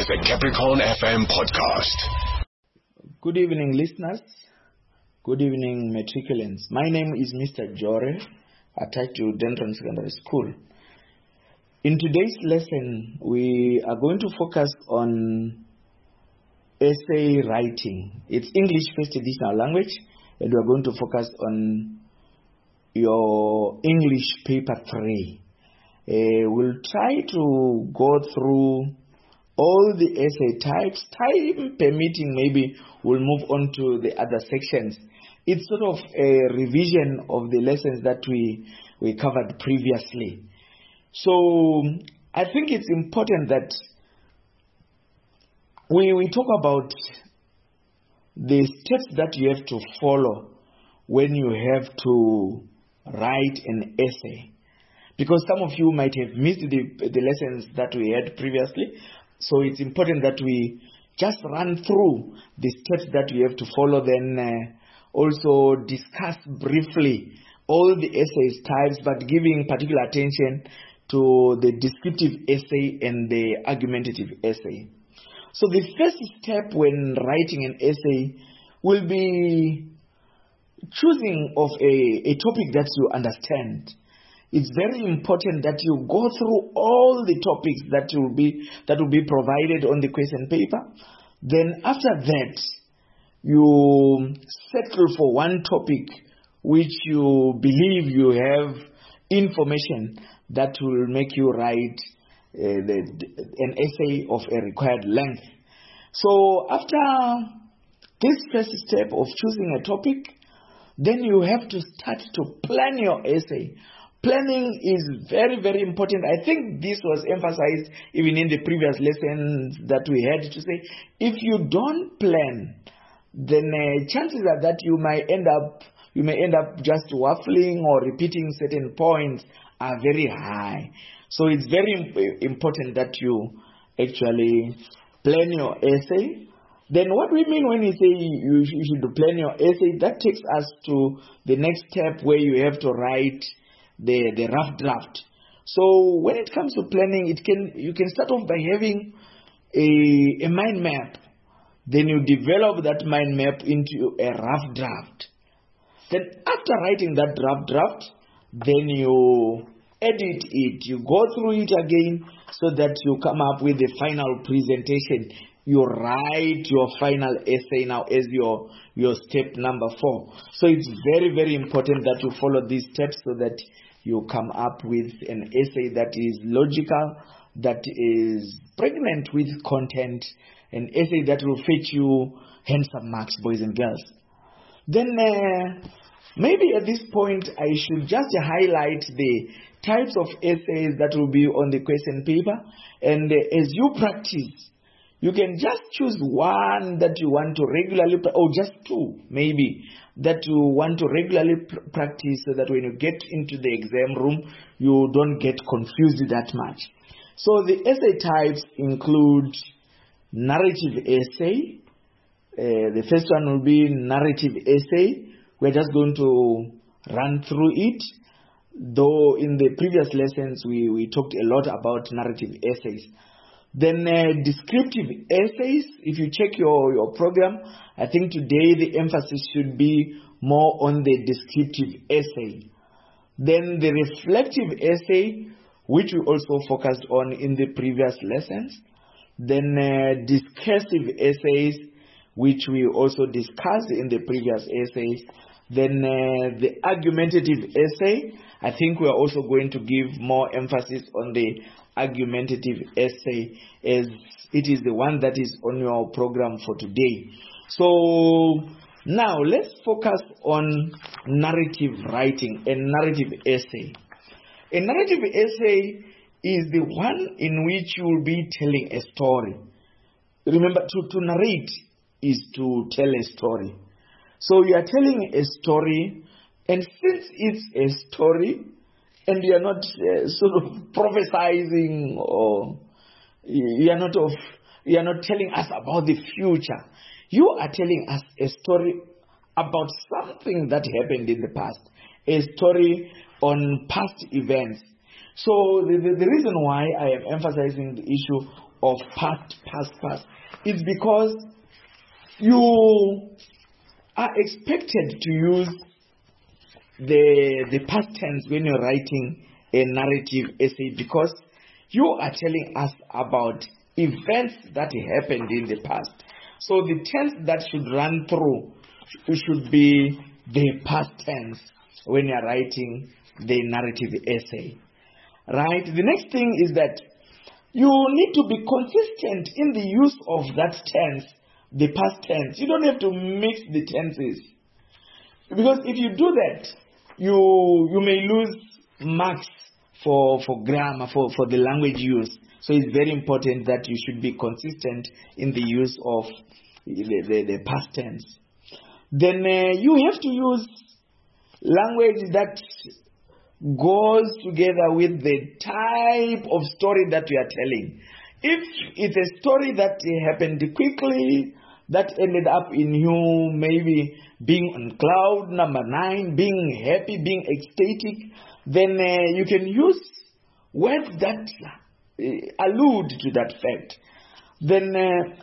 is the Capricorn FM podcast. Good evening, listeners. Good evening, matriculants. My name is Mr. Jore, attached to Dendron Secondary School. In today's lesson, we are going to focus on essay writing. It's English First Additional Language, and we are going to focus on your English paper 3. We'll try to go through all the essay types. Time permitting, maybe we'll move on to the other sections. It's sort of a revision of the lessons that we covered previously. So I think it's important that we talk about the steps that you have to follow when you have to write an essay. Because some of you might have missed the lessons that we had previously. So it's important that we just run through the steps that we have to follow, then also discuss briefly all the essays types, but giving particular attention to the descriptive essay and the argumentative essay. So the first step when writing an essay will be choosing of a topic that you understand. It's very important that you go through all the topics that will be provided on the question paper. Then after that, you settle for one topic which you believe you have information that will make you write an essay of a required length. So after this first step of choosing a topic, then you have to start to plan your essay. Planning is very, very important. I think this was emphasized even in the previous lessons that we had, to say, if you don't plan, then chances are that you may end up just waffling or repeating certain points are very high. So it's very important that you actually plan your essay. Then what we mean when we say you should plan your essay, that takes us to the next step where you have to write the rough draft. So when it comes to planning, you can start off by having a mind map. Then you develop that mind map into a rough draft. Then after writing that draft, then you edit it. You go through it again so that you come up with the final presentation. You write your final essay now as your step number 4. So it's very, very important that you follow these steps so that you come up with an essay that is logical, that is pregnant with content, an essay that will fetch you handsome marks, boys and girls. Then maybe at this point I should just highlight the types of essays that will be on the question paper. And as you practice, you can just choose one that you want to regularly, or just two maybe, that you want to regularly practice so that when you get into the exam room, you don't get confused that much. So the essay types include narrative essay. The first one will be narrative essay. We're just going to run through it. Though in the previous lessons, we talked a lot about narrative essays. Then descriptive essays. If you check your program, I think today the emphasis should be more on the descriptive essay. Then the reflective essay, which we also focused on in the previous lessons. Then discursive essays, which we also discussed in the previous essays. Then the argumentative essay. I think we are also going to give more emphasis on the argumentative essay, as it is the one that is on your program for today. So now let's focus on narrative writing and narrative essay. A narrative essay is the one in which you will be telling a story. Remember, to narrate is to tell a story. So you are telling a story, and since it's a story, and you are not sort of prophesizing, or you are not telling us about the future. You are telling us a story about something that happened in the past, a story on past events. So the reason why I am emphasizing the issue of past. It's because you are expected to use the past tense when you're writing a narrative essay, because you are telling us about events that happened in the past. So the tense that should run through should be the past tense when you're writing the narrative essay. Right? The next thing is that you need to be consistent in the use of that tense, the past tense. You don't have to mix the tenses. Because if you do that, you may lose marks for grammar, for the language use. So it's very important that you should be consistent in the use of the past tense. Then you have to use language that goes together with the type of story that you are telling. If it's a story that happened quickly, that ended up in you maybe being on cloud number 9, being happy, being ecstatic, then you can use words that allude to that fact. Then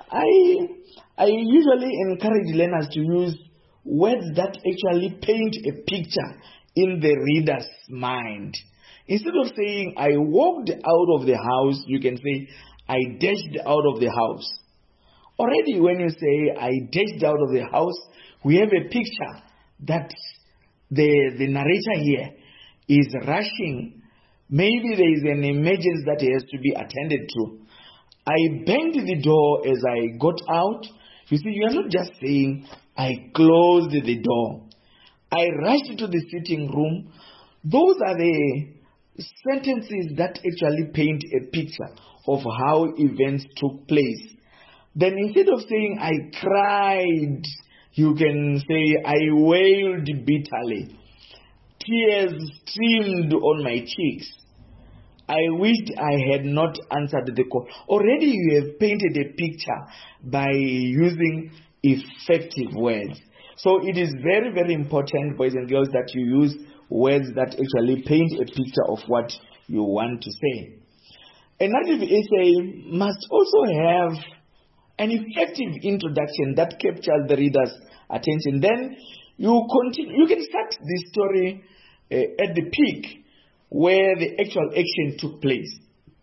I usually encourage learners to use words that actually paint a picture in the reader's mind. Instead of saying, I walked out of the house, you can say, I dashed out of the house. Already when you say, I dashed out of the house, we have a picture that the narrator here is rushing. Maybe there is an emergency that has to be attended to. I banged the door as I got out. You see, you are not just saying, I closed the door. I rushed to the sitting room. Those are the sentences that actually paint a picture of how events took place. Then instead of saying, I cried, you can say, I wailed bitterly. Tears streamed on my cheeks. I wished I had not answered the call. Already you have painted a picture by using effective words. So it is very, very important, boys and girls, that you use words that actually paint a picture of what you want to say. A narrative essay must also have an effective introduction that captures the reader's attention. Then you can start the story at the peak where the actual action took place.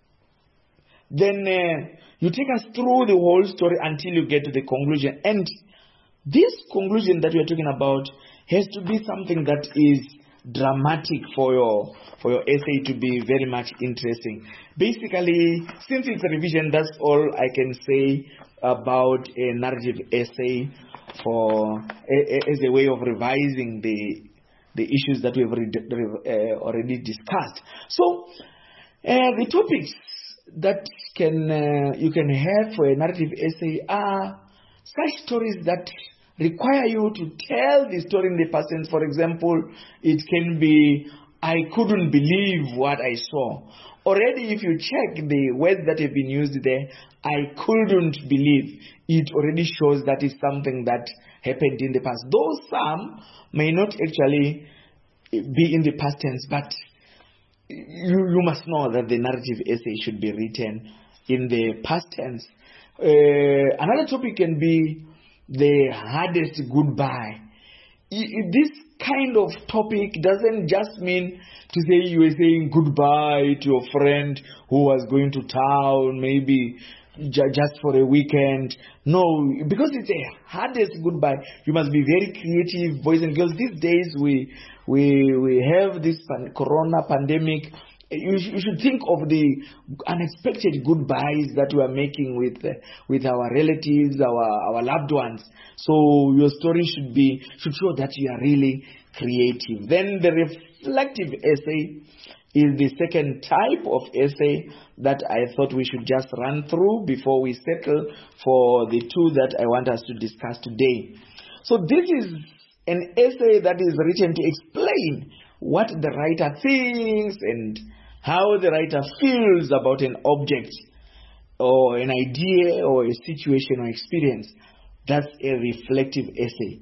Then you take us through the whole story until you get to the conclusion. And this conclusion that we are talking about has to be something that is dramatic for your essay to be very much interesting. Basically, since it's a revision, that's all I can say about a narrative essay as a way of revising the issues that we have already discussed. So, the topics that you can have for a narrative essay are such stories that require you to tell the story in the past tense. For example, it can be, I couldn't believe what I saw. Already, if you check the words that have been used there, I couldn't believe, it already shows that it's something that happened in the past. Though some may not actually be in the past tense, but you must know that the narrative essay should be written in the past tense. Another topic can be the hardest goodbye. This kind of topic doesn't just mean to say you were saying goodbye to your friend who was going to town, maybe just for a weekend. No, because it's a hardest goodbye, you must be very creative, boys and girls. These days we have this corona pandemic. You should think of the unexpected goodbyes that we are making with our relatives, our loved ones. So your story should show that you are really creative. Then the reflective essay is the second type of essay that I thought we should just run through before we settle for the two that I want us to discuss today. So this is an essay that is written to explain what the writer thinks and how the writer feels about an object or an idea or a situation or experience. That's a reflective essay.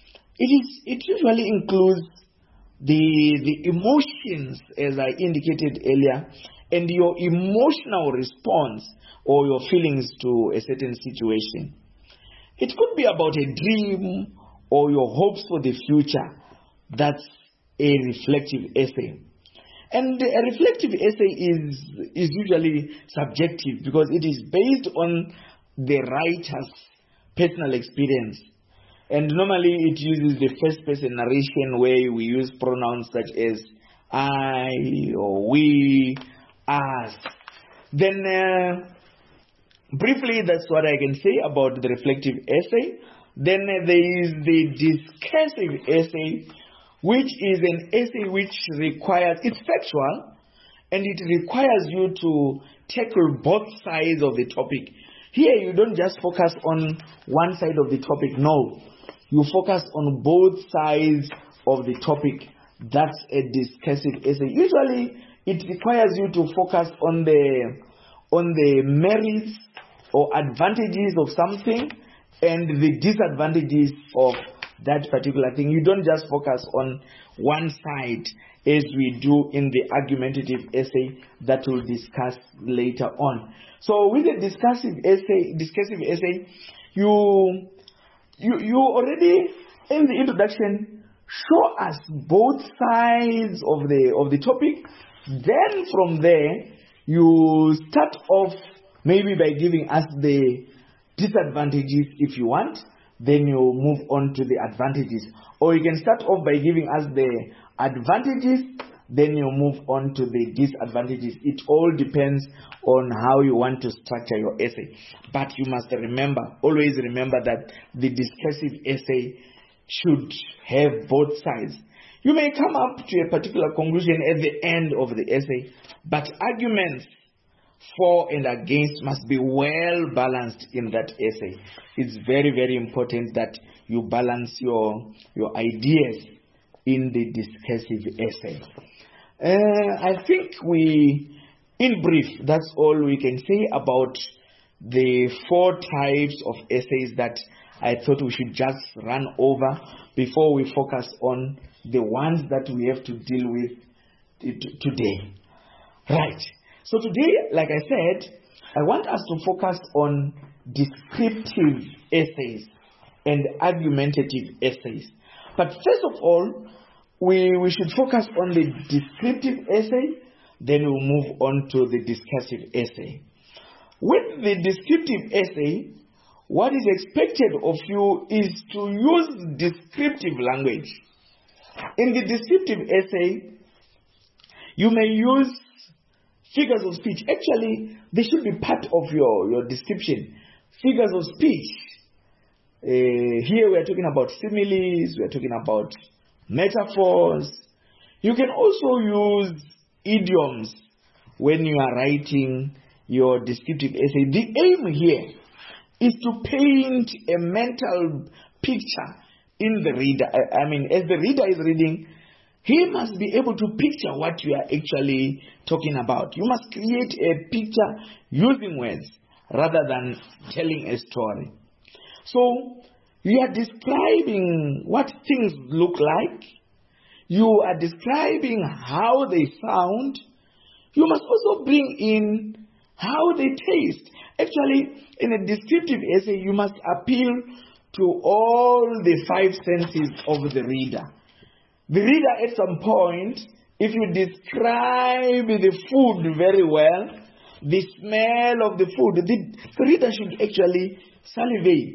It usually includes the emotions, as I indicated earlier, and your emotional response or your feelings to a certain situation. It could be about a dream or your hopes for the future. That's a reflective essay. And a reflective essay is usually subjective because it is based on the writer's personal experience. And normally it uses the first person narration where we use pronouns such as I or we, us. Then briefly, that's what I can say about the reflective essay. Then there is the discursive essay, which is an essay which requires, it's factual, and it requires you to tackle both sides of the topic. Here you don't just focus on one side of the topic, no. You focus on both sides of the topic. That's a discursive essay. Usually it requires you to focus on the merits or advantages of something and the disadvantages of that particular thing. You don't just focus on one side as we do in the argumentative essay that we'll discuss later on. So with the discursive essay, you already in the introduction show us both sides of the topic. Then from there you start off maybe by giving us the disadvantages if you want. Then you move on to the advantages. Or you can start off by giving us the advantages, then you move on to the disadvantages. It all depends on how you want to structure your essay. But you must remember, always remember that the discursive essay should have both sides. You may come up to a particular conclusion at the end of the essay, but arguments for and against must be well balanced in that essay. It's very, very important that you balance your ideas in the discursive essay. I think in brief, that's all we can say about the 4 types of essays that I thought we should just run over before we focus on the ones that we have to deal with today. Right. So today, like I said, I want us to focus on descriptive essays and argumentative essays. But first of all, we should focus on the descriptive essay, then we'll move on to the discursive essay. With the descriptive essay, what is expected of you is to use descriptive language. In the descriptive essay, you may use figures of speech. Actually, they should be part of your description. Figures of speech. Here we are talking about similes, we are talking about metaphors. You can also use idioms when you are writing your descriptive essay. The aim here is to paint a mental picture in the reader. I mean, as the reader is reading, he must be able to picture what you are actually talking about. You must create a picture using words rather than telling a story. So, you are describing what things look like. You are describing how they sound. You must also bring in how they taste. Actually, in a descriptive essay, you must appeal to all the 5 senses of the reader. The reader at some point, if you describe the food very well, the smell of the food, the reader should actually salivate.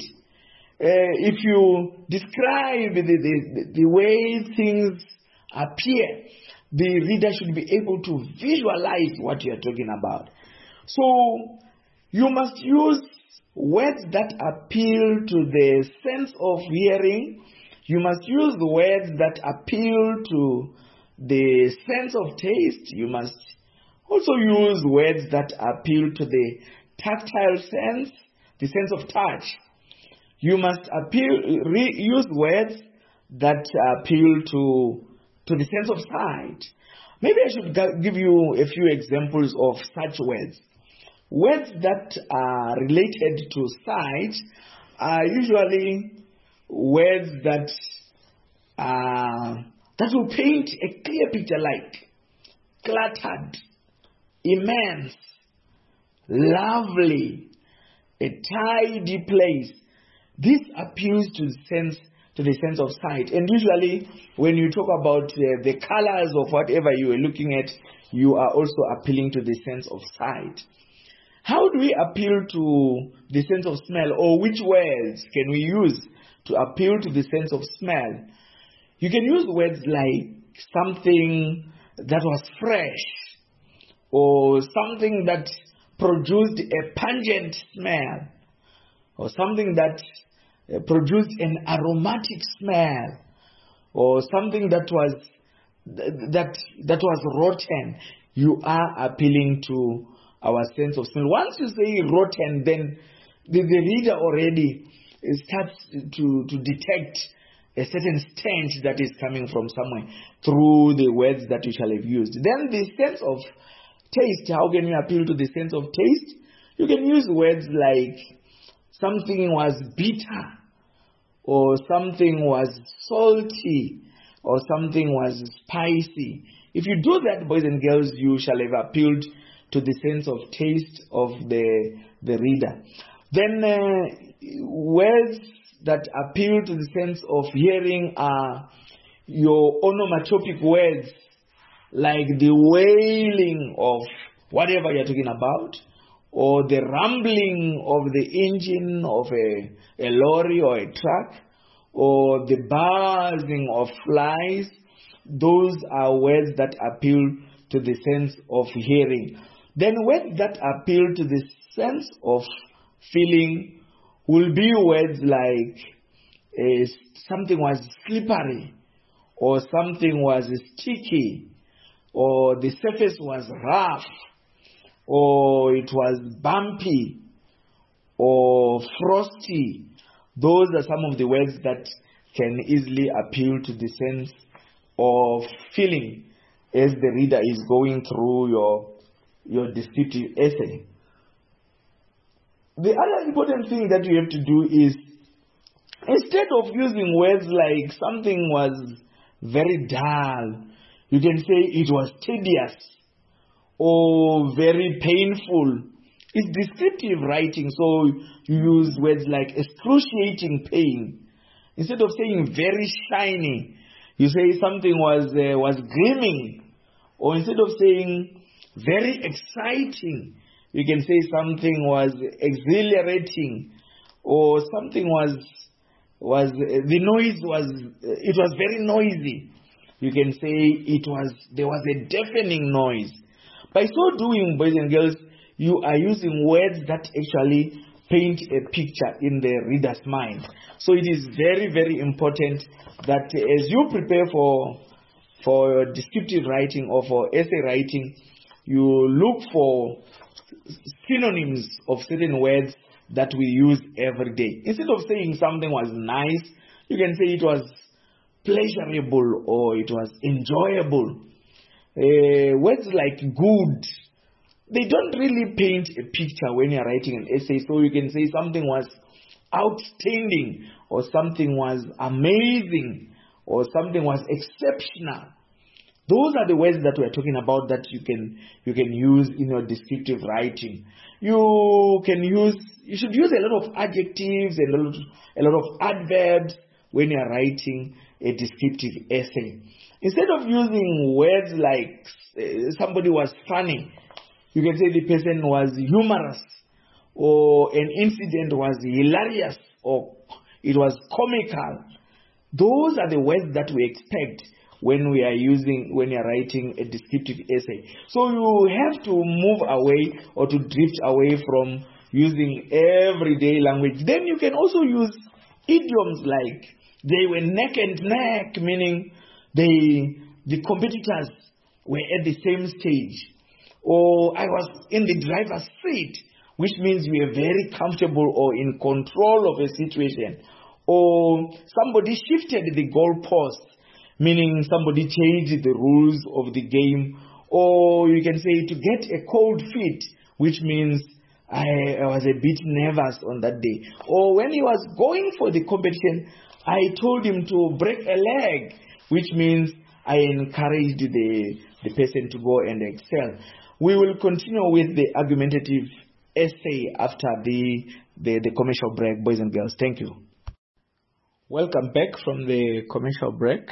If you describe the way things appear, the reader should be able to visualize what you are talking about. So, you must use words that appeal to the sense of hearing. You must use the words that appeal to the sense of taste. You must also use words that appeal to the tactile sense, the sense of touch. You must use words that appeal to the sense of sight. Maybe I should give you a few examples of such words. Words that are related to sight are usually words that will paint a clear picture, like cluttered, immense, lovely, a tidy place. This appeals to the sense of sight. And usually, when you talk about the colors of whatever you are looking at, you are also appealing to the sense of sight. How do we appeal to the sense of smell, or which words can we use to appeal to the sense of smell? You can use words like something that was fresh, or something that produced a pungent smell, or something that produced an aromatic smell, or something that was rotten. You are appealing to our sense of smell. Once you say rotten, then the reader already starts to detect a certain stench that is coming from somewhere through the words that you shall have used. Then the sense of taste. How can you appeal to the sense of taste? You can use words like something was bitter, or something was salty, or something was spicy. If you do that, boys and girls, you shall have appealed to the sense of taste of the reader. Then words that appeal to the sense of hearing are your onomatopic words, like the wailing of whatever you're talking about, or the rumbling of the engine of a lorry or a truck, or the buzzing of flies. Those are words that appeal to the sense of hearing. Then words that appeal to the sense of feeling will be words like something was slippery, or something was sticky, or the surface was rough, or it was bumpy, or frosty. Those are some of the words that can easily appeal to the sense of feeling as the reader is going through your descriptive essay. The other important thing that you have to do is, instead of using words like something was very dull, you can say it was tedious or very painful. It's descriptive writing, so you use words like excruciating pain. Instead of saying very shiny, you say something was gleaming. Or instead of saying very exciting, you can say something was exhilarating, or something the noise was very noisy. You can say there was a deafening noise. By so doing, boys and girls, you are using words that actually paint a picture in the reader's mind. So it is very, very important that as you prepare for descriptive writing or for essay writing, you look for synonyms of certain words that we use every day. Instead of saying something was nice, you can say it was pleasurable or it was enjoyable. Words like good, they don't really paint a picture when you're writing an essay. So you can say something was outstanding, or something was amazing, or something was exceptional. Those are the words that we're talking about that you can use in your descriptive writing. You should use a lot of adjectives and a lot of adverbs when you're writing a descriptive essay. Instead of using words like somebody was funny, you can say the person was humorous, or an incident was hilarious, or it was comical. Those are the words that we expect when we are writing a descriptive essay. So you have to move away or to drift away from using everyday language. Then you can also use idioms like they were neck and neck, meaning the competitors were at the same stage. Or I was in the driver's seat, which means we are very comfortable or in control of a situation. Or somebody shifted the goalpost, meaning somebody changed the rules of the game. Or you can say to get a cold feet, which means I was a bit nervous on that day. Or when he was going for the competition, I told him to break a leg, which means I encouraged the person to go and excel. We will continue with the argumentative essay after the commercial break, boys and girls. Thank you. Welcome back from the commercial break.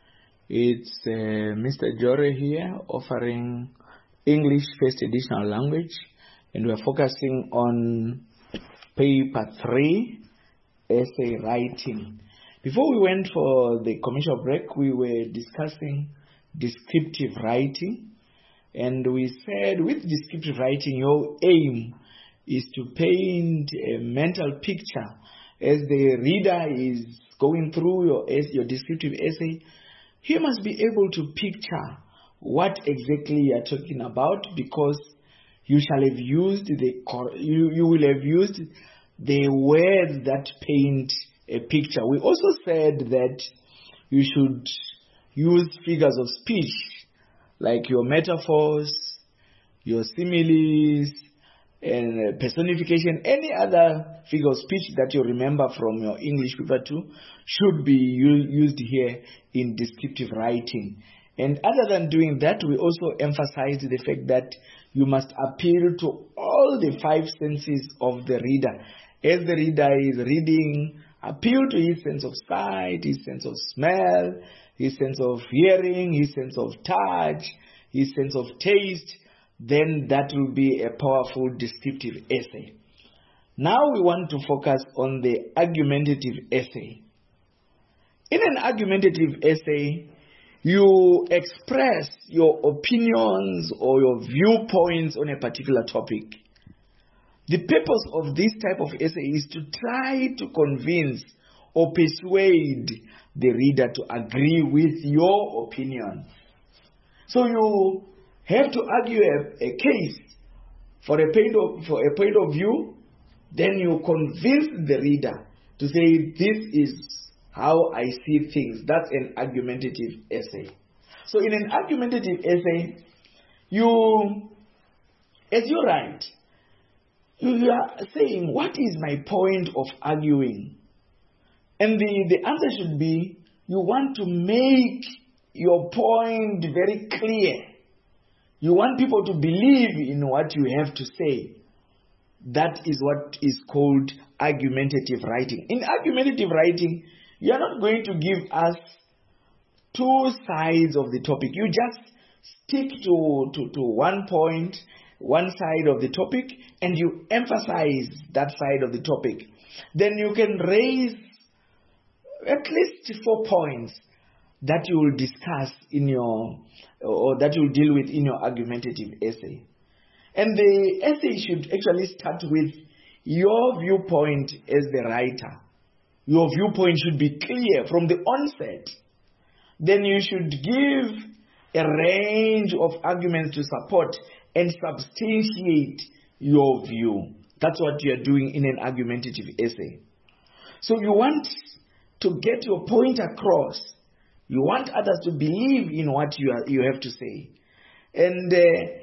It's Mr. Jore here offering English First Additional Language, and we're focusing on paper 3, essay writing. Before we went for the commercial break, we were discussing descriptive writing, and we said with descriptive writing, your aim is to paint a mental picture as the reader is going through your descriptive essay. He must be able to picture what exactly you are talking about, because you shall have used you will have used the words that paint a picture. We also said that you should use figures of speech like your metaphors, your similes, and personification. Any other figure of speech that you remember from your English paper 2 should be used here in descriptive writing. And other than doing that, we also emphasized the fact that you must appeal to all the 5 senses of the reader. As the reader is reading, appeal to his sense of sight, his sense of smell, his sense of hearing, his sense of touch, his sense of taste. Then that will be a powerful descriptive essay. Now we want to focus on the argumentative essay. In an argumentative essay, you express your opinions or your viewpoints on a particular topic. The purpose of this type of essay is to try to convince or persuade the reader to agree with your opinion. So you have to argue a case for a point of view, then you convince the reader to say, this is how I see things. That's an argumentative essay. So in an argumentative essay, as you write, you are saying, what is my point of arguing? And the answer should be, you want to make your point very clear. You want people to believe in what you have to say. That is what is called argumentative writing. In argumentative writing, you are not going to give us 2 sides of the topic. You just stick to one point, one side of the topic, and you emphasize that side of the topic. Then you can raise at least 4 points that you will discuss or that you will deal with in your argumentative essay. And the essay should actually start with your viewpoint as the writer. Your viewpoint should be clear from the onset. Then you should give a range of arguments to support and substantiate your view. That's what you are doing in an argumentative essay. So you want to get your point across. You want others to believe in what you have to say. And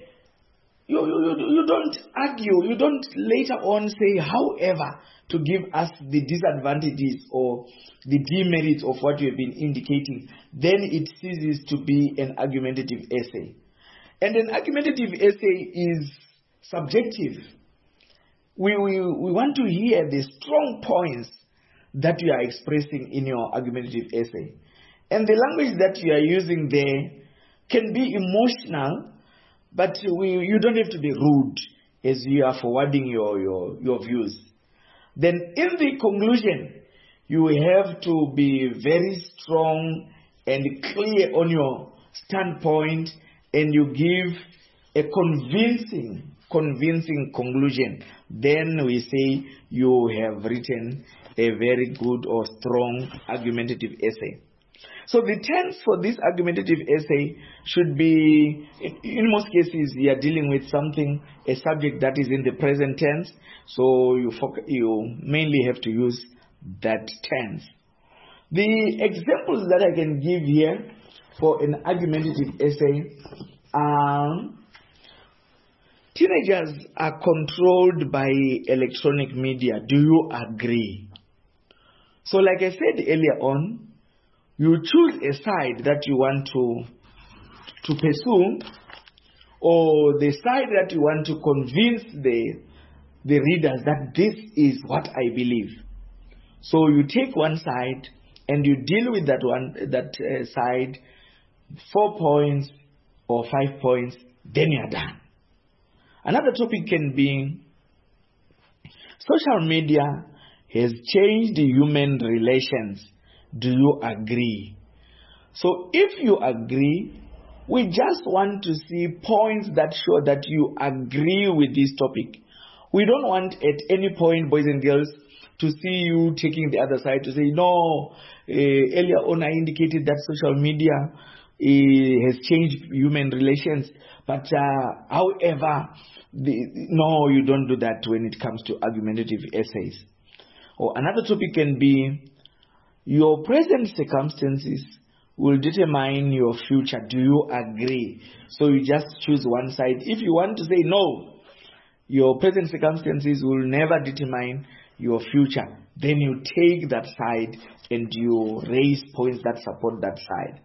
you don't argue. You don't later on say, however, to give us the disadvantages or the demerits of what you have been indicating. Then it ceases to be an argumentative essay. And an argumentative essay is subjective. We want to hear the strong points that you are expressing in your argumentative essay. And the language that you are using there can be emotional, but you don't have to be rude as you are forwarding your views. Then in the conclusion, you have to be very strong and clear on your standpoint, and you give a convincing conclusion. Then we say you have written a very good or strong argumentative essay. So the tense for this argumentative essay should be, in most cases, you are dealing with a subject that is in the present tense. So you mainly have to use that tense. The examples that I can give here for an argumentative essay are, teenagers are controlled by electronic media. Do you agree? So like I said earlier on, you choose a side that you want to pursue, or the side that you want to convince the readers that this is what I believe. So you take one side and you deal with that side, 4 points or 5 points, then you're done. Another topic can be social media has changed human relations. Do you agree? So if you agree, we just want to see points that show that you agree with this topic. We don't want at any point, boys and girls, to see you taking the other side to say, no, earlier on I indicated that social media has changed human relations. But however, no, you don't do that when it comes to argumentative essays. Or another topic can be, your present circumstances will determine your future. Do you agree? So you just choose one side. If you want to say no, your present circumstances will never determine your future, then you take that side and you raise points that support that side.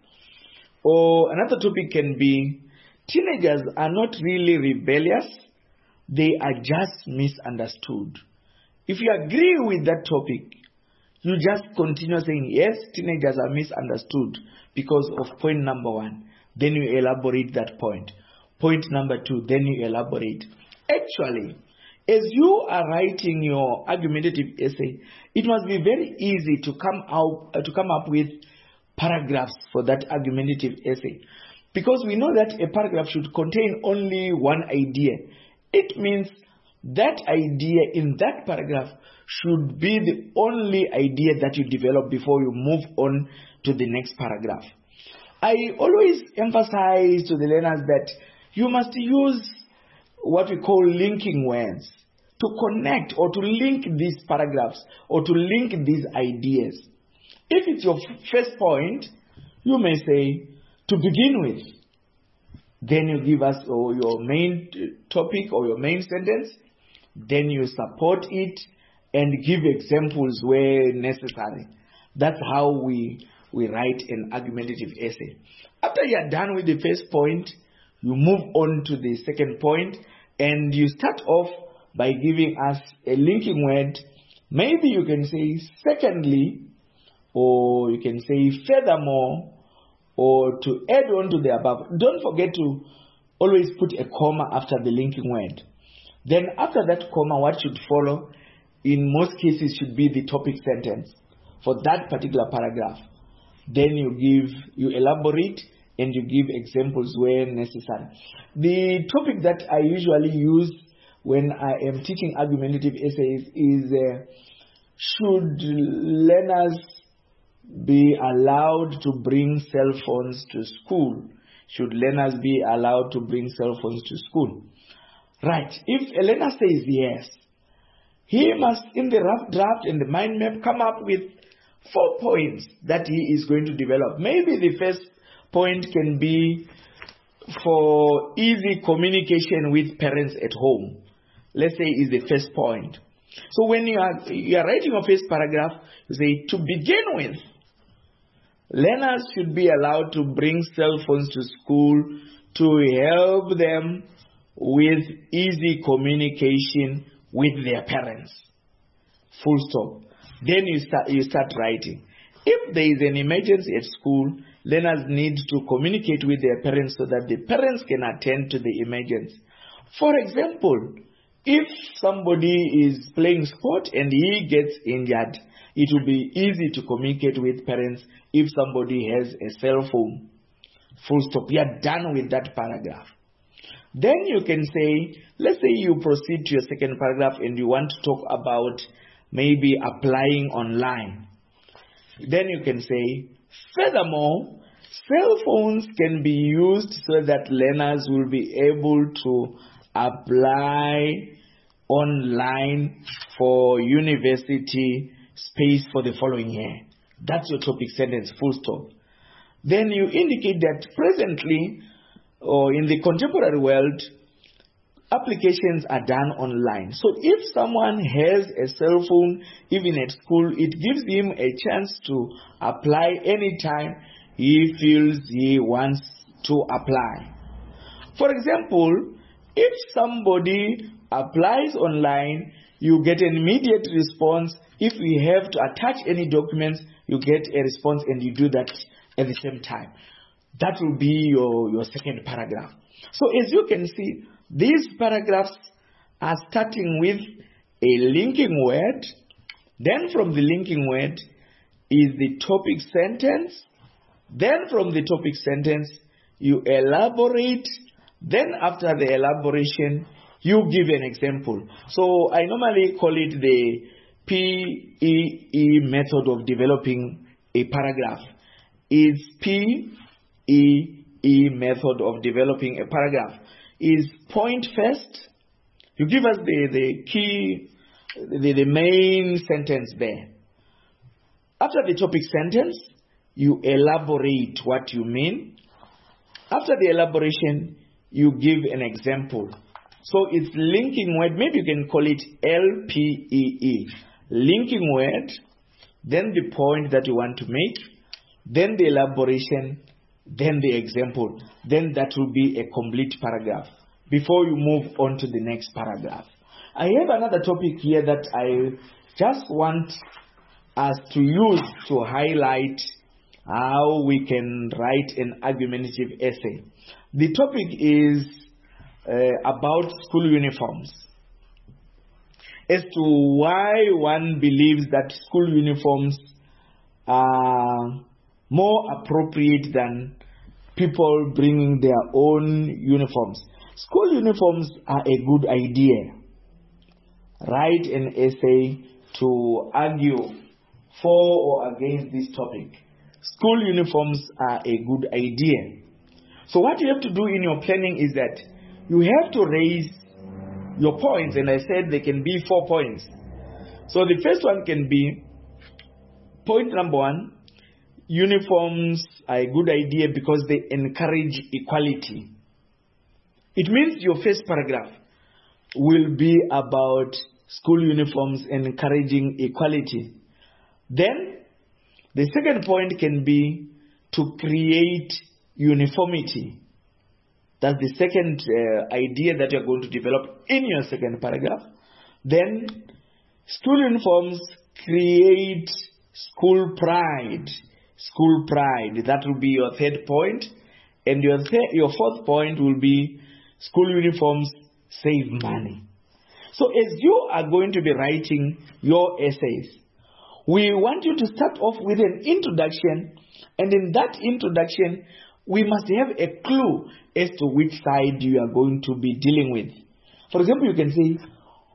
Or another topic can be, teenagers are not really rebellious, they are just misunderstood. If you agree with that topic, you just continue saying, yes, teenagers are misunderstood because of point number 1. Then you elaborate that point. Point number 2, then you elaborate. Actually, as you are writing your argumentative essay, it must be very easy to come up with paragraphs for that argumentative essay. Because we know that a paragraph should contain only one idea. It means that idea in that paragraph should be the only idea that you develop before you move on to the next paragraph. I always emphasize to the learners that you must use what we call linking words to connect or to link these paragraphs or to link these ideas. If it's your first point, you may say, to begin with. Then you give us your main topic or your main sentence. Then you support it and give examples where necessary. That's how we write an argumentative essay. After you are done with the first point, you move on to the second point, and you start off by giving us a linking word. Maybe you can say secondly, or you can say furthermore, or to add on to the above. Don't forget to always put a comma after the linking word. Then after that comma, what should follow, in most cases, should be the topic sentence for that particular paragraph. Then you elaborate and you give examples where necessary. The topic that I usually use when I am teaching argumentative essays is, should learners be allowed to bring cell phones to school? Should learners be allowed to bring cell phones to school? Right. If a learner says yes, he must, in the rough draft and the mind map, come up with 4 points that he is going to develop. Maybe the first point can be for easy communication with parents at home. Let's say is the first point. So when you are writing your first paragraph, you say, to begin with, learners should be allowed to bring cell phones to school to help them with easy communication with their parents. Full stop. Then you start writing. If there is an emergency at school, learners need to communicate with their parents so that the parents can attend to the emergency. For example, if somebody is playing sport and he gets injured, it will be easy to communicate with parents if somebody has a cell phone. Full stop. You are done with that paragraph. Then you can say, let's say you proceed to your second paragraph and you want to talk about maybe applying online. Then you can say, furthermore, cell phones can be used so that learners will be able to apply online for university space for the following year. That's your topic sentence, full stop. Then you indicate that presently, or in the contemporary world, applications are done online. So if someone has a cell phone, even at school, it gives him a chance to apply anytime he feels he wants to apply. For example, if somebody applies online, you get an immediate response. If you have to attach any documents, you get a response and you do that at the same time. That will be your second paragraph. So as you can see, these paragraphs are starting with a linking word. Then from the linking word is the topic sentence. Then from the topic sentence, you elaborate. Then after the elaboration, you give an example. So I normally call it the PEE method of developing a paragraph. Is PEE method of developing a paragraph. Is point first. You give us the key, the main sentence there. After the topic sentence, you elaborate what you mean. After the elaboration, you give an example. So it's linking word. Maybe you can call it LPEE. Linking word, then the point that you want to make, then the elaboration, then the example. Then that will be a complete paragraph before you move on to the next paragraph. I have another topic here that I just want us to use to highlight how we can write an argumentative essay. The topic is about school uniforms. As to why one believes that school uniforms are more appropriate than people bringing their own uniforms. School uniforms are a good idea. Write an essay to argue for or against this topic. School uniforms are a good idea. So what you have to do in your planning is that you have to raise your points, and I said there can be 4 points. So the first one can be point number 1, uniforms are a good idea because they encourage equality. It means your first paragraph will be about school uniforms encouraging equality. Then the second point can be to create uniformity. That's the second idea that you're going to develop in your second paragraph. Then school uniforms create school pride. School pride. That will be your third point. And your fourth point will be school uniforms save money. So as you are going to be writing your essays, we want you to start off with an introduction. And in that introduction, we must have a clue as to which side you are going to be dealing with. For example, you can say,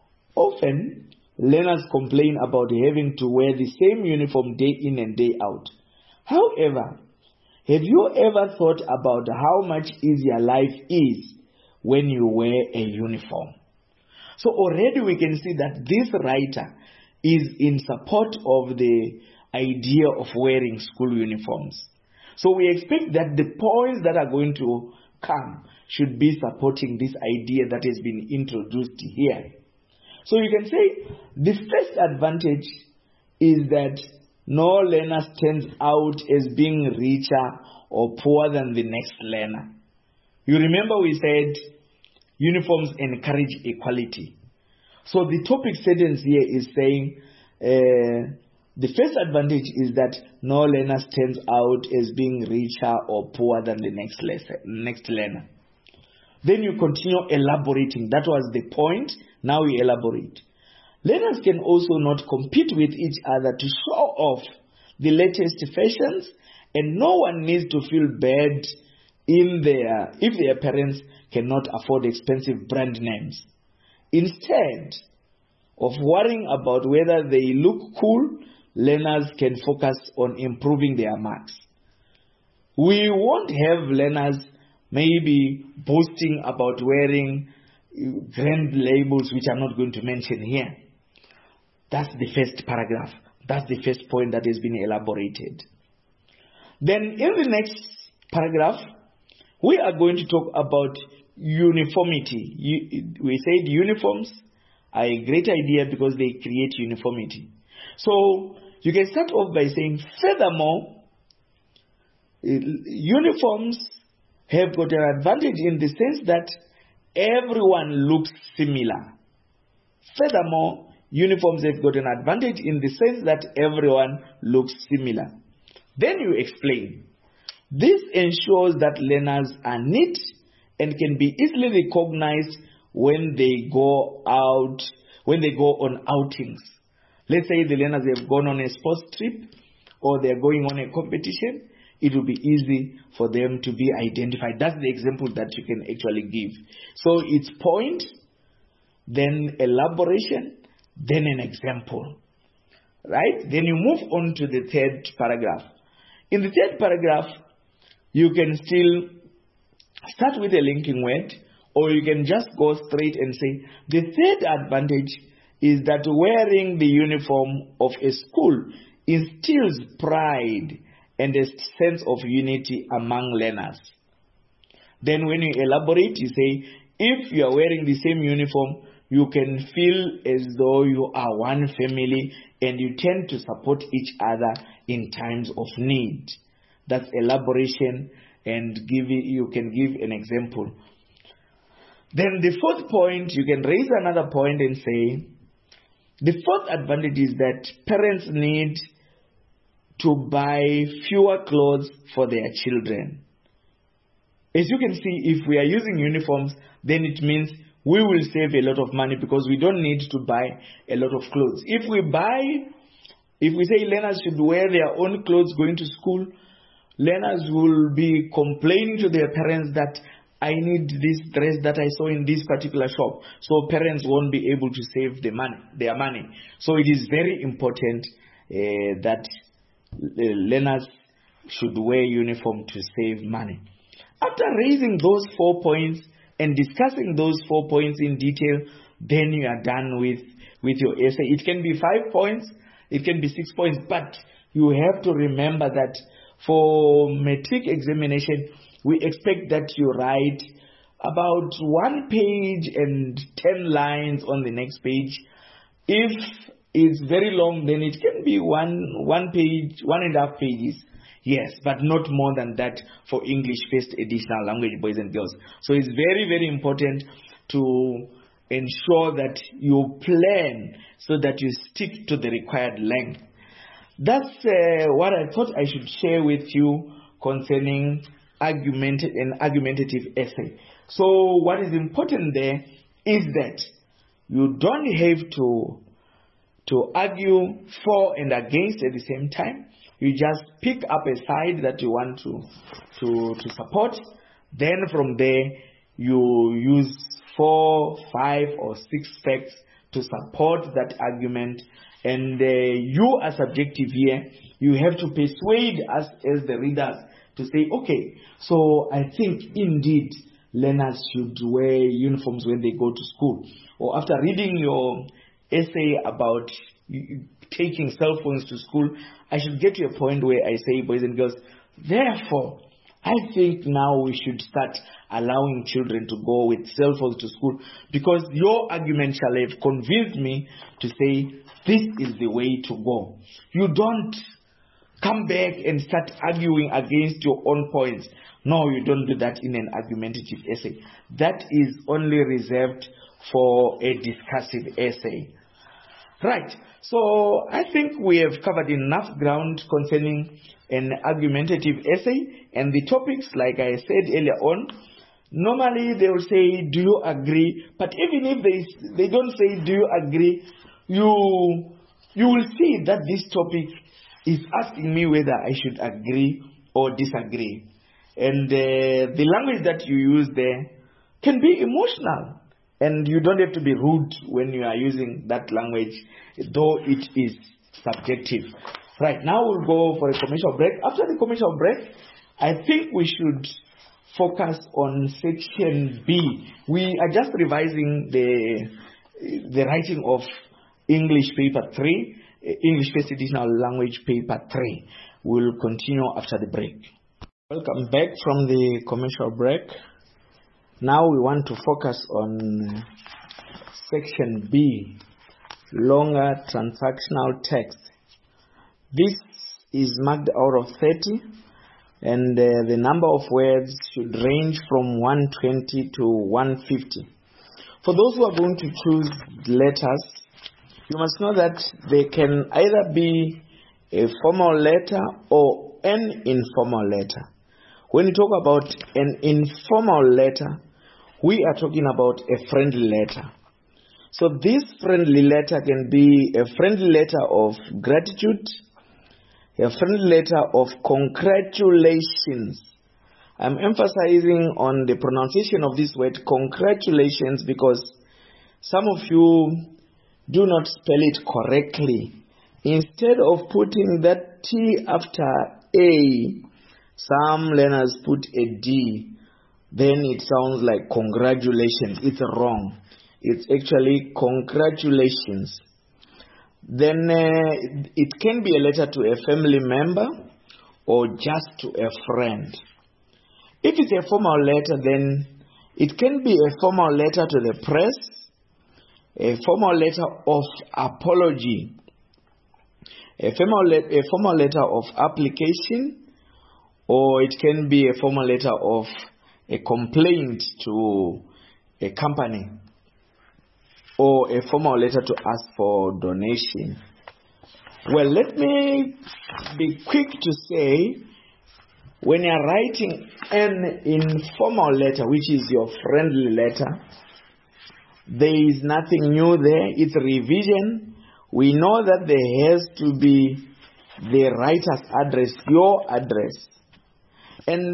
often learners complain about having to wear the same uniform day in and day out. However, have you ever thought about how much easier life is when you wear a uniform? So already we can see that this writer is in support of the idea of wearing school uniforms. So we expect that the points that are going to come should be supporting this idea that has been introduced here. So you can say the first advantage is that no learner stands out as being richer or poorer than the next learner. You remember we said uniforms encourage equality. So the topic sentence here is saying the first advantage is that no learner stands out as being richer or poorer than the next learner. Then you continue elaborating. That was the point. Now we elaborate. Learners can also not compete with each other to show off the latest fashions, and no one needs to feel bad if their parents cannot afford expensive brand names. Instead of worrying about whether they look cool, learners can focus on improving their marks. We won't have learners maybe boasting about wearing brand labels, which I'm not going to mention here. That's the first paragraph. That's the first point that has been elaborated. Then in the next paragraph, we are going to talk about uniformity. We said uniforms are a great idea because they create uniformity. So you can start off by saying, furthermore, uniforms have got an advantage in the sense that everyone looks similar. Furthermore, uniforms have got an advantage in the sense that everyone looks similar. Then you explain. This ensures that learners are neat and can be easily recognized when they go on outings. Let's say the learners have gone on a sports trip or they are going on a competition. It will be easy for them to be identified. That's the example that you can actually give. So it's point, then elaboration, then an example. Right? Then you move on to the third paragraph. In the third paragraph, you can still start with a linking word, or you can just go straight and say, the third advantage is that wearing the uniform of a school instills pride and a sense of unity among learners. Then when you elaborate, you say, if you are wearing the same uniform, you can feel as though you are one family and you tend to support each other in times of need. That's elaboration, and you can give an example. Then the fourth point, you can raise another point and say, the fourth advantage is that parents need to buy fewer clothes for their children. As you can see, if we are using uniforms, then it means we will save a lot of money because we don't need to buy a lot of clothes. If we say learners should wear their own clothes going to school, learners will be complaining to their parents that I need this dress that I saw in this particular shop. So parents won't be able to save their money. So it is very important that learners should wear uniform to save money. After raising those 4 points and discussing those 4 points in detail, then you are done with your essay. It can be 5 points, it can be 6 points, but you have to remember that for matric examination, we expect that you write about 1 page and 10 lines on the next page. If it's very long, then it can be one page, 1.5 pages. Yes, but not more than that for English First Additional Language, boys and girls. So it's very, very important to ensure that you plan so that you stick to the required length. That's what I thought I should share with you concerning an argumentative essay. So what is important there is that you don't have to argue for and against at the same time. You just pick up a side that you want to support. Then from there, you use 4, 5, or 6 facts to support that argument. And you are subjective here. You have to persuade us as the readers to say, okay, so I think indeed learners should wear uniforms when they go to school. Or after reading your essay about taking cell phones to school, I should get to a point where I say, boys and girls, therefore, I think now we should start allowing children to go with cell phones to school, because your argument shall have convinced me to say, this is the way to go. You don't come back and start arguing against your own points. No, you don't do that in an argumentative essay. That is only reserved for a discursive essay. Right, so I think we have covered enough ground concerning an argumentative essay, and the topics, like I said earlier on, normally they will say, do you agree? But even if they don't say, do you agree, you will see that this topic is asking me whether I should agree or disagree. And the language that you use there can be emotional. And you don't have to be rude when you are using that language, though it is subjective. Right, now we'll go for a commercial break. After the commercial break, I think we should focus on section B. We are just revising the writing of English paper 3, English First Additional Language paper 3. We'll continue after the break. Welcome back from the commercial break. Now we want to focus on section B, longer transactional text. This is marked out of 30. and the number of words should range from 120 to 150. For those who are going to choose letters, you must know that they can either be a formal letter or an informal letter. When you talk about an informal letter, we are talking about a friendly letter. So this friendly letter can be a friendly letter of gratitude, a friendly letter of congratulations. I'm emphasizing on the pronunciation of this word congratulations because some of you do not spell it correctly. Instead of putting that T after A, some learners put a D. Then it sounds like congratulations. It's wrong. It's actually congratulations. Then it can be a letter to a family member or just to a friend. If it's a formal letter, then it can be a formal letter to the press, a formal letter of apology, a formal letter of application, or it can be a formal letter of a complaint to a company, or a formal letter to ask for donation. Well, let me be quick to say, when you're writing an informal letter, which is your friendly letter, there is nothing new there. It's revision. We know that there has to be the writer's address, your address. And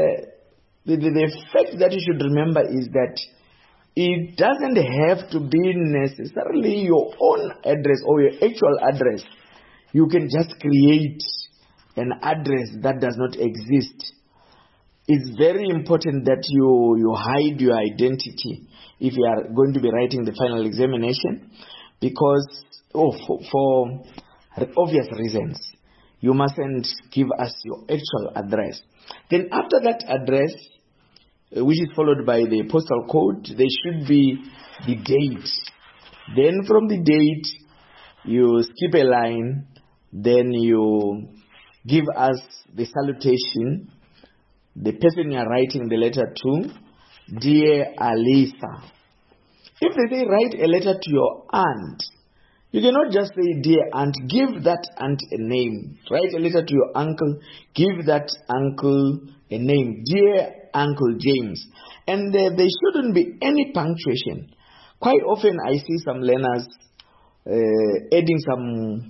the fact that you should remember is that it doesn't have to be necessarily your own address or your actual address. You can just create an address that does not exist. It's very important that you hide your identity if you are going to be writing the final examination, because for obvious reasons, you mustn't give us your actual address. Then after that address, which is followed by the postal code, there should be the date. Then from the date, you skip a line, then you give us the salutation, the person you are writing the letter to, Dear Alisa. If they say write a letter to your aunt, you cannot just say dear aunt, give that aunt a name. Write a letter to your uncle, give that uncle a name, Dear Uncle James. And there shouldn't be any punctuation. Quite often I see some learners adding some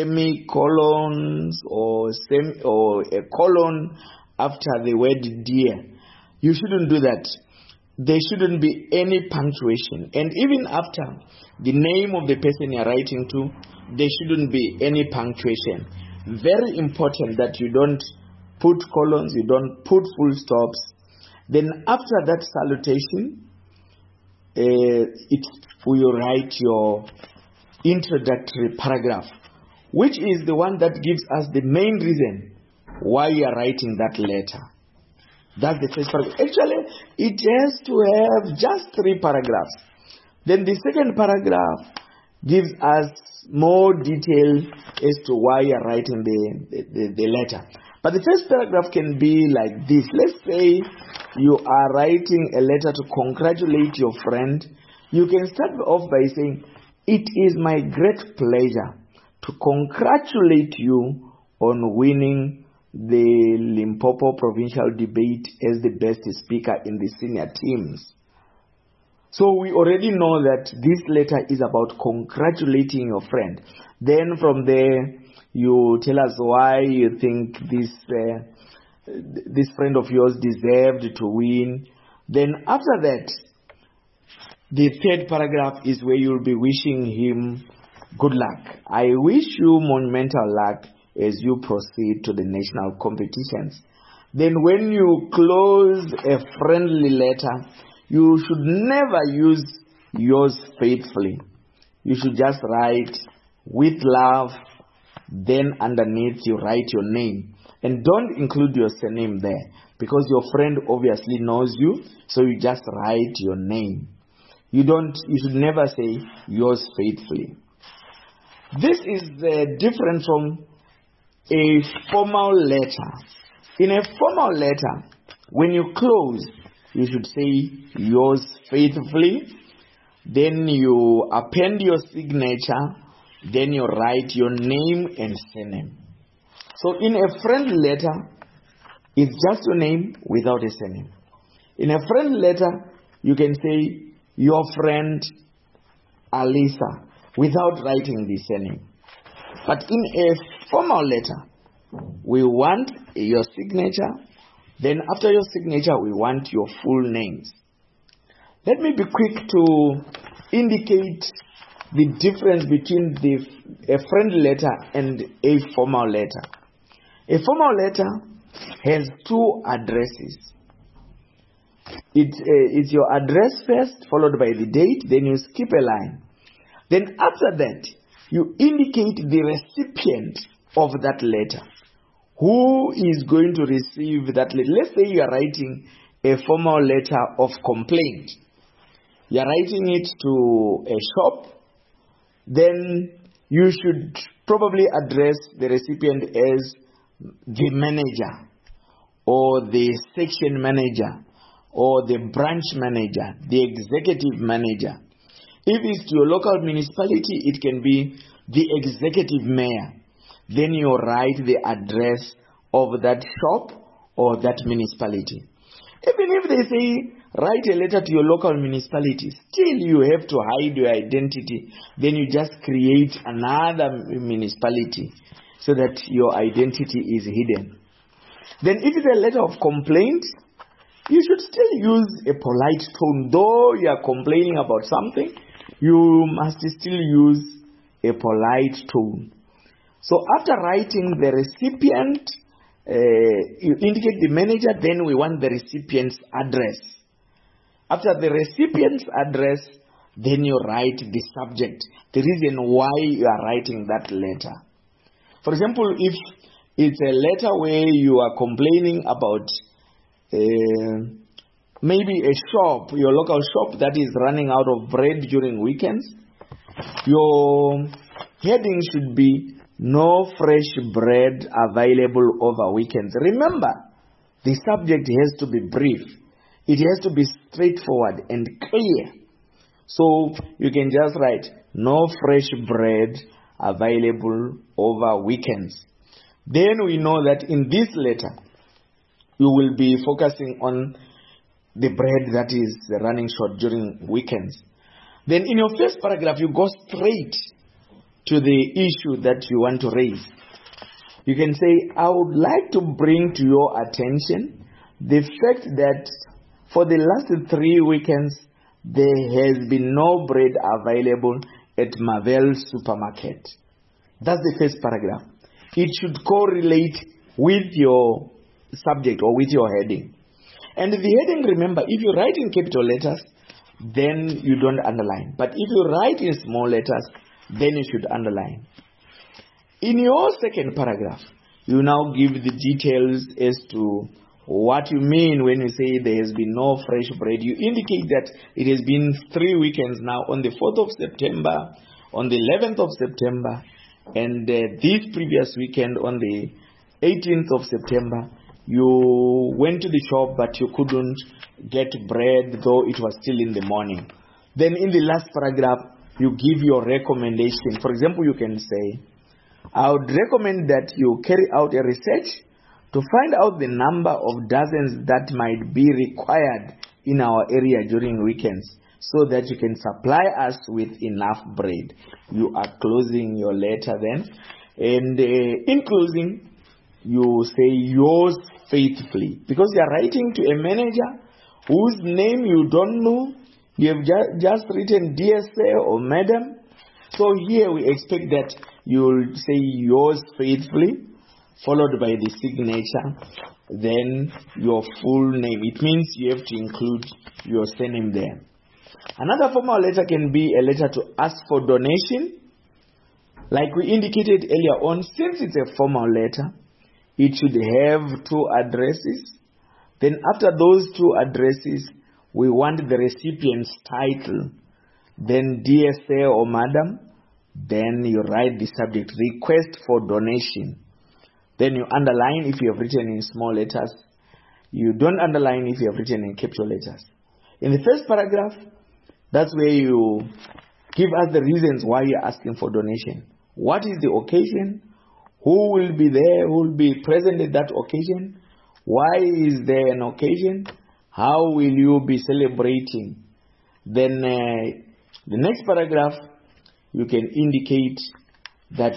semicolons or a colon after the word dear. You shouldn't do that. There shouldn't be any punctuation. And even after the name of the person you're writing to, there shouldn't be any punctuation. Very important that you don't put colons, you don't put full stops. Then after that salutation, you write your introductory paragraph, which is the one that gives us the main reason why you are writing that letter. That's the first paragraph. Actually, it has to have just 3 paragraphs. Then the second paragraph gives us more detail as to why you are writing the letter. But the first paragraph can be like this. Let's say you are writing a letter to congratulate your friend. You can start off by saying, it is my great pleasure to congratulate you on winning the Limpopo provincial debate as the best speaker in the senior teams. So we already know that this letter is about congratulating your friend. Then from there, you tell us why you think this friend of yours deserved to win. Then after that, the third paragraph is where you'll be wishing him good luck. I wish you monumental luck as you proceed to the national competitions. Then when you close a friendly letter, you should never use yours faithfully. You should just write with love, then underneath you write your name. And don't include your surname there, because your friend obviously knows you, so you just write your name. You should never say yours faithfully. This is different from a formal letter. In a formal letter, when you close, you should say yours faithfully. Then you append your signature. Then you write your name and surname. So in a friend letter, it's just your name without a surname. In a friend letter, you can say your friend Alisa without writing the surname. But in a formal letter, we want your signature. Then after your signature, we want your full names. Let me be quick to indicate the difference between a friend letter and a formal letter. A formal letter has two addresses. It's your address first, followed by the date, then you skip a line. Then after that, you indicate the recipient of that letter. Who is going to receive that letter? Let's say you are writing a formal letter of complaint. You are writing it to a shop. Then you should probably address the recipient as the manager or the section manager or the branch manager, the executive manager. If it's to your local municipality, it can be the executive mayor. Then you write the address of that shop or that municipality. Even if they say, write a letter to your local municipality, still you have to hide your identity. Then you just create another municipality so that your identity is hidden. Then if it's a letter of complaint, you should still use a polite tone. Though you are complaining about something, you must still use a polite tone. So after writing the recipient, you indicate the manager, then we want the recipient's address. After the recipient's address, then you write the subject, the reason why you are writing that letter. For example, if it's a letter where you are complaining about maybe a shop, your local shop that is running out of bread during weekends, your heading should be no fresh bread available over weekends. Remember, the subject has to be brief. It has to be straightforward and clear. So you can just write no fresh bread available over weekends. Then we know that in this letter, you will be focusing on the bread that is running short during weekends. Then in your first paragraph, you go straight to the issue that you want to raise. You can say, I would like to bring to your attention the fact that for the last 3 weekends, there has been no bread available at Marvel supermarket. That's the first paragraph. It should correlate with your subject or with your heading. And the heading, remember, if you write in capital letters, then you don't underline. But if you write in small letters, then you should underline. In your second paragraph, you now give the details as to what you mean when you say there has been no fresh bread. You indicate that it has been 3 weekends now, on the 4th of September, on the 11th of September, and this previous weekend on the 18th of September, you went to the shop but you couldn't get bread, though it was still in the morning. Then in the last paragraph, you give your recommendation. For example, you can say, I would recommend that you carry out a research to find out the number of dozens that might be required in our area during weekends, so that you can supply us with enough bread. You are closing your letter then. And in closing, you say yours faithfully. Because you are writing to a manager whose name you don't know. You have just written dear sir or madam. So here we expect that you will say yours faithfully, followed by the signature, then your full name. It means you have to include your surname there. Another formal letter can be a letter to ask for donation. Like we indicated earlier on, since it's a formal letter, it should have 2 addresses. Then after those 2 addresses, we want the recipient's title. Then dear sir or madam. Then you write the subject, request for donation. Then you underline if you have written in small letters. You don't underline if you have written in capital letters. In the first paragraph, that's where you give us the reasons why you're asking for donation. What is the occasion? Who will be there? Who will be present at that occasion? Why is there an occasion? How will you be celebrating? Then the next paragraph, you can indicate that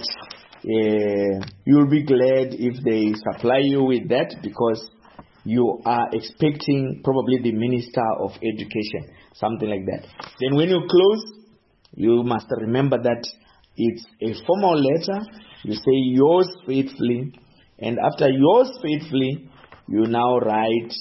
you will be glad if they supply you with that, because you are expecting probably the Minister of Education, something like that. Then when you close, you must remember that it's a formal letter. You say yours faithfully, and after yours faithfully, you now write,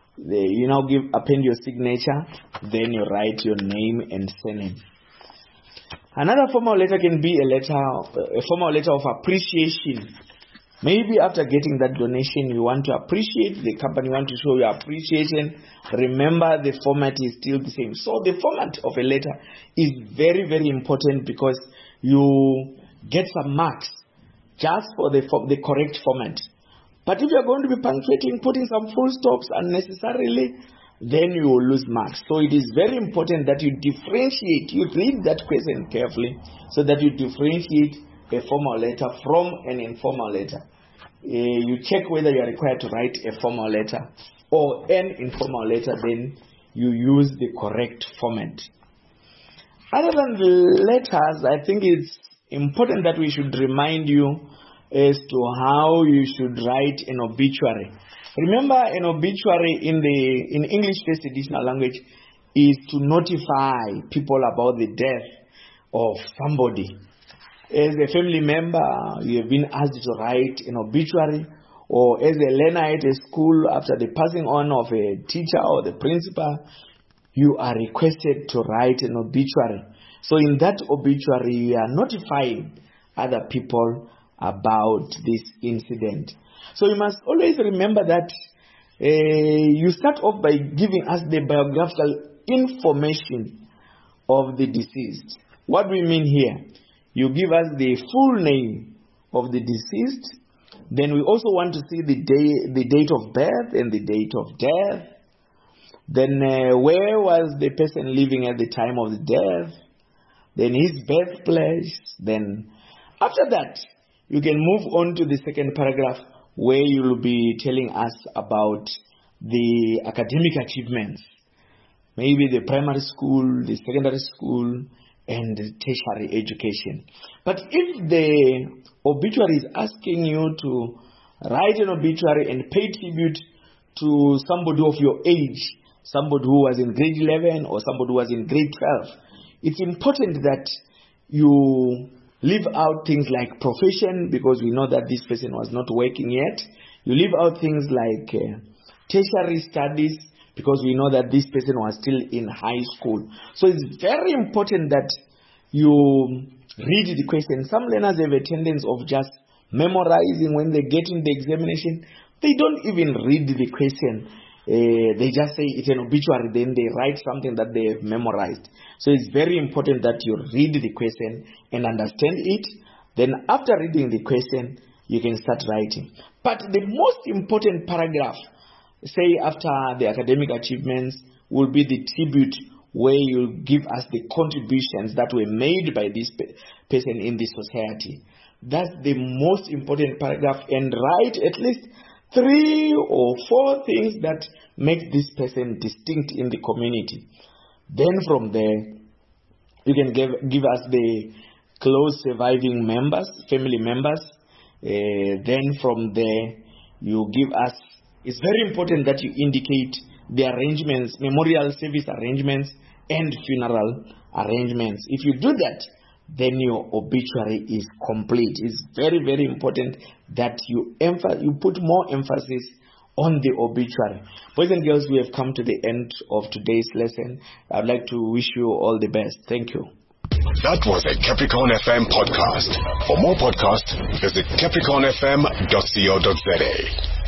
append your signature, then you write your name and surname. Another formal letter can be a formal letter of appreciation. Maybe after getting that donation, you want to appreciate the company, you want to show your appreciation. Remember, the format is still the same. So the format of a letter is very, very important, because you get some marks just for the correct format. But if you're going to be punctuating, putting some full stops unnecessarily, then you will lose marks. So it is very important that you differentiate. You read that question carefully so that you differentiate a formal letter from an informal letter. You check whether you are required to write a formal letter or an informal letter, then you use the correct format. Other than the letters, I think it's important that we should remind you as to how you should write an obituary. Remember, an obituary in English First Additional Language is to notify people about the death of somebody. As a family member, you have been asked to write an obituary, or as a learner at a school, after the passing on of a teacher or the principal, you are requested to write an obituary. So in that obituary, you are notifying other people about this incident. So you must always remember that you start off by giving us the biographical information of the deceased. What do we mean here? You give us the full name of the deceased. Then we also want to see the date of birth and the date of death. Then where was the person living at the time of the death? Then his birthplace. Then after that, you can move on to the second paragraph, where you will be telling us about the academic achievements. Maybe the primary school, the secondary school, and tertiary education. But if the obituary is asking you to write an obituary and pay tribute to somebody of your age, somebody who was in grade 11 or somebody who was in grade 12, it's important that you leave out things like profession, because we know that this person was not working yet. You leave out things like tertiary studies, because we know that this person was still in high school. So it's very important that you read the question. Some learners have a tendency of just memorizing. When they get in the examination, they don't even read the question. They just say it's an obituary, then they write something that they have memorized. So it's very important that you read the question and understand it. Then after reading the question, you can start writing. But the most important paragraph, say after the academic achievements, will be the tribute, where you give us the contributions that were made by this person in the society. That's the most important paragraph, and write at least 3 or 4 things that make this person distinct in the community. Then from there, you can give us the close surviving members, family members. Then from there, you give us, it's very important that you indicate the arrangements, memorial service arrangements and funeral arrangements. If you do that, then your obituary is complete. It's very, very important that you put more emphasis on the obituary. Boys and girls, we have come to the end of today's lesson. I'd like to wish you all the best. Thank you. That was a Capricorn FM podcast. For more podcasts, visit capricornfm.co.za.